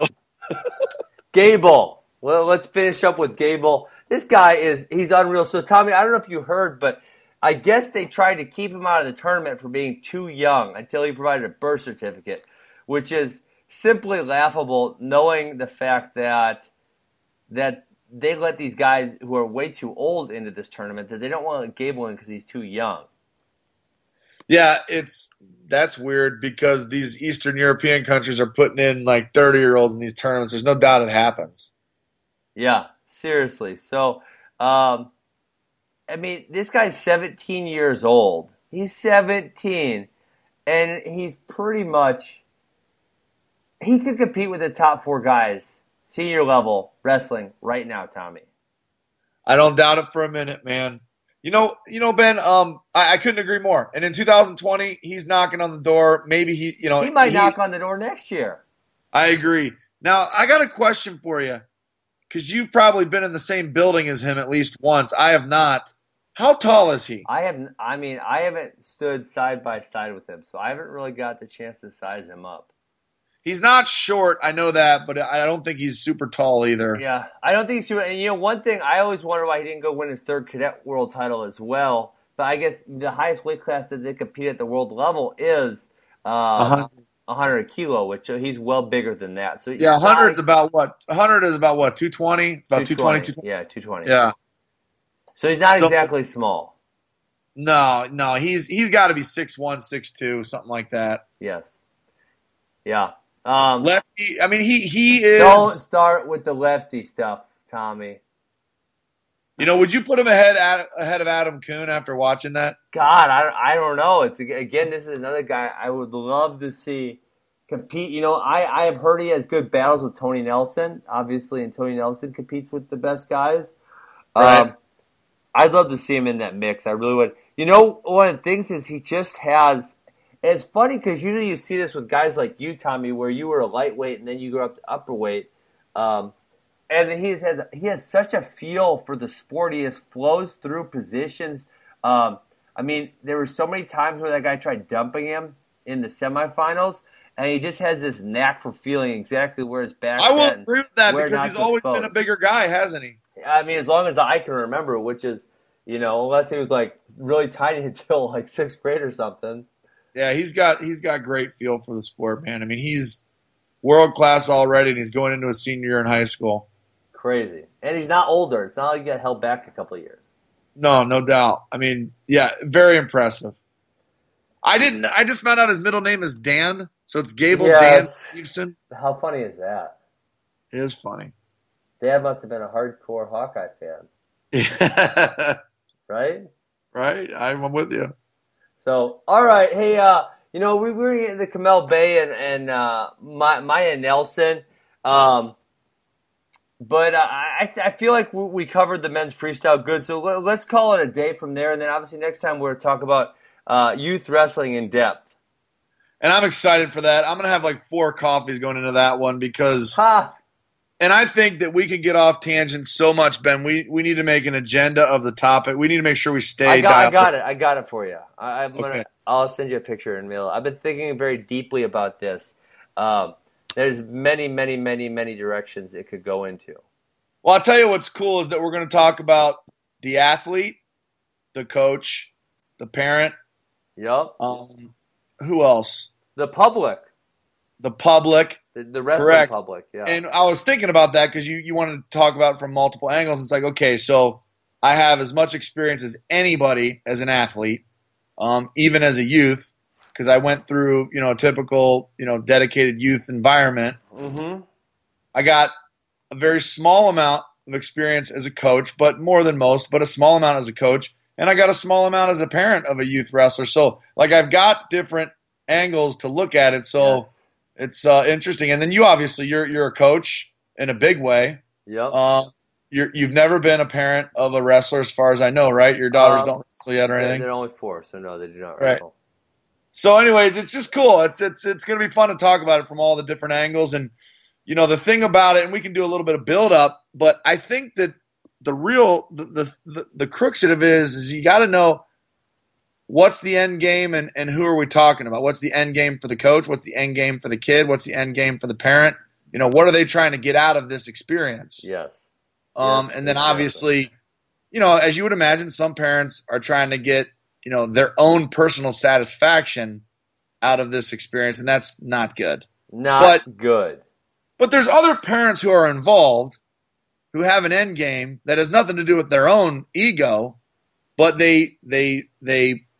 Gable. Well, let's finish up with Gable. This guy is, he's unreal. So Tommy, I don't know if you heard, but I guess they tried to keep him out of the tournament for being too young until he provided a birth certificate, which is simply laughable, knowing the fact that that they let these guys who are way too old into this tournament, that they don't want to let Gable in because he's too young.
Yeah, it's that's weird because these Eastern European countries are putting in like thirty year olds in these tournaments. There's no doubt it happens.
Yeah, seriously. So, um, I mean, this guy's seventeen years old. He's seventeen, and he's pretty much he could compete with the top four guys, senior level wrestling right now, Tommy.
I don't doubt it for a minute, man. You know, you know, Ben. Um, I, I couldn't agree more. And in two thousand twenty, he's knocking on the door. Maybe he, you know,
He might
he,
knock on the door next year.
I agree. Now, I got a question for you because you've probably been in the same building as him at least once. I have not. How tall is he?
I have. I mean, I haven't stood side by side with him, so I haven't really got the chance to size him up.
He's not short, I know that, but I don't think he's super tall either.
Yeah, I don't think he's super. And you know, one thing I always wonder why he didn't go win his third cadet world title as well. But I guess the highest weight class that they compete at the world level is uh, one hundred kilo, which uh, he's well bigger than that. So
yeah, one hundred's about what? one hundred is about what? two twenty? It's about two twenty. two twenty.
Yeah, two twenty.
Yeah.
So he's not
so,
exactly small.
No, no, he's he's got to be six one, six two, something like that.
Yes. Yeah. Um,
lefty. I mean, he he is.
Don't start with the lefty stuff, Tommy.
You know, would you put him ahead ahead of Adam Kuhn after watching that?
God, I, I don't know. It's again, this is another guy I would love to see compete. You know, I, I have heard he has good battles with Tony Nelson, obviously, and Tony Nelson competes with the best guys.
Right.
Um, I'd love to see him in that mix. I really would. You know, one of the things is he just has. It's funny because usually you see this with guys like you, Tommy, where you were a lightweight and then you go up to upper weight. Um, and he has, he has such a feel for the sport. He just flows through positions. Um, I mean, there were so many times where that guy tried dumping him in the semifinals, and he just has this knack for feeling exactly where his back is.
I will agree with that because he's always exposed. been a bigger guy, hasn't he?
I mean, as long as I can remember, which is, you know, unless he was like really tiny until like sixth grade or something.
Yeah, he's got he's got great feel for the sport, man. I mean, he's world class already, and he's going into a senior year in high school.
Crazy, and he's not older. It's not like he got held back a couple of years.
No, no doubt. I mean, yeah, very impressive. I didn't. I just found out his middle name is Dan, so it's Gable yes. Dan Stevenson.
How funny is that?
It is funny.
Dad must have been a hardcore Hawkeye fan.
Yeah.
Right?
Right. I'm with you.
So, all right. Hey, uh, you know, we were in the Kamel Bay and, and uh, Maya Nelson. Um, but uh, I, I feel like we covered the men's freestyle good. So let's call it a day from there. And then obviously next time we're talk about uh, youth wrestling in depth.
And I'm excited for that. I'm going to have like four coffees going into that one because
ha.
And I think that we can get off tangent so much, Ben. We we need to make an agenda of the topic. We need to make sure we stay.
I got, I got it. I got it for you. I, I'm
okay.
gonna. I'll send you a picture in mail. I've been thinking very deeply about this. Um, there's many, many, many, many directions it could go into.
Well, I'll tell you what's cool is that we're going to talk about the athlete, the coach, the parent.
Yep.
Um, who else?
The public.
The public.
The, the wrestling
Correct.
public, yeah.
And I was thinking about that because you, you wanted to talk about it from multiple angles. It's like, okay, so I have as much experience as anybody as an athlete, um, even as a youth, because I went through, you know, a typical, you know, dedicated youth environment.
Mm-hmm.
I got a very small amount of experience as a coach, but more than most, but a small amount as a coach. And I got a small amount as a parent of a youth wrestler. So, like, I've got different angles to look at it. So, yes. It's uh, interesting. And then you obviously you're you're a coach in a big way.
Yep.
Uh, you're you've never been a parent of a wrestler, as far as I know, right? Your daughters um, don't wrestle yet or anything.
They're only four, so no, they do not
right.
wrestle.
So, anyways, it's just cool. It's it's it's going to be fun to talk about it from all the different angles. And you know, the thing about it, and we can do a little bit of build up, but I think that the real the the the, the crux of it is is you got to know. What's the end game and, and who are we talking about? What's the end game for the coach? What's the end game for the kid? What's the end game for the parent? You know, what are they trying to get out of this experience?
Yes.
Um,
yes,
and then
exactly.
obviously, you know, as you would imagine, some parents are trying to get, you know, their own personal satisfaction out of this experience, and that's not good.
Not
but,
good.
But there's other parents who are involved who have an end game that has nothing to do with their own ego, but they they they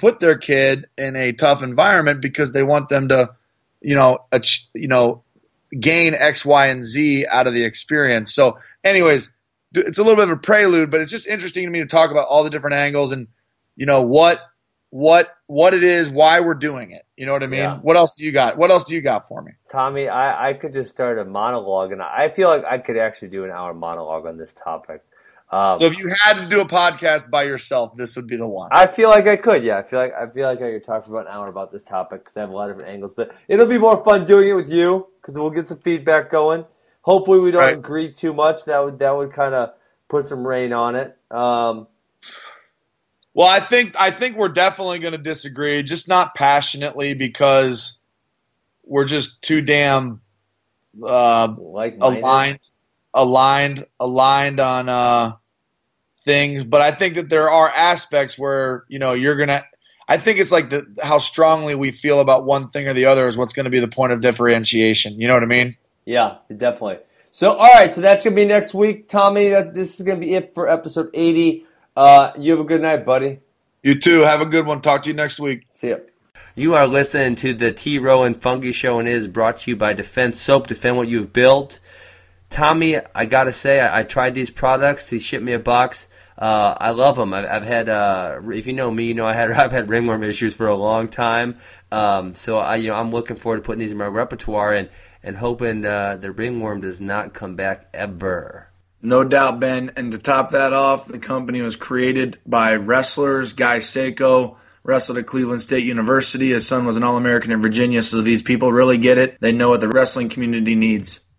put their kid in a tough environment because they want them to, you know, ach- you know, gain X, Y, and Z out of the experience. So, anyways, it's a little bit of a prelude, but it's just interesting to me to talk about all the different angles and, you know, what what what it is, why we're doing it. You know what I mean?
Yeah.
What else do you got? What else do you got for me?
Tommy, I, I could just start a monologue, and I feel like I could actually do an hour monologue on this topic. Um,
So if you had to do a podcast by yourself, this would be the one.
I feel like I could, yeah. I feel like I feel like I could talk for about an hour about this topic because I have a lot of different angles. But it'll be more fun doing it with you because we'll get some feedback going. Hopefully, we don't
Right.
agree too much. That would that would kind of put some rain on it. Um,
Well, I think I think we're definitely going to disagree, just not passionately because we're just too damn uh,
like-minded.
aligned, aligned, aligned on uh, things. But I think that there are aspects where you know you're gonna. I think it's like the how strongly we feel about one thing or the other is what's going to be the point of differentiation. You know what I mean?
Yeah, definitely. So, all right, so that's going to be next week. Tommy, that, this is going to be it for episode eighty. Uh, you have a good night, buddy.
You too. Have a good one. Talk to you next week.
See ya. You are listening to the T. Rowe and Funky Show, and it is brought to you by Defense Soap. Defend what you've built. Tommy, I got to say, I, I tried these products. He shipped me a box. Uh, I love them. I've, I've had, uh, if you know me, you know I had I've had ringworm issues for a long time. Um, so I, you know, I'm looking forward to putting these in my repertoire and and hoping uh, the ringworm does not come back ever.
No doubt, Ben. And to top that off, the company was created by wrestlers. Guy Seiko wrestled at Cleveland State University. His son was an All-American in Virginia, so these people really get it. They know what the wrestling community needs.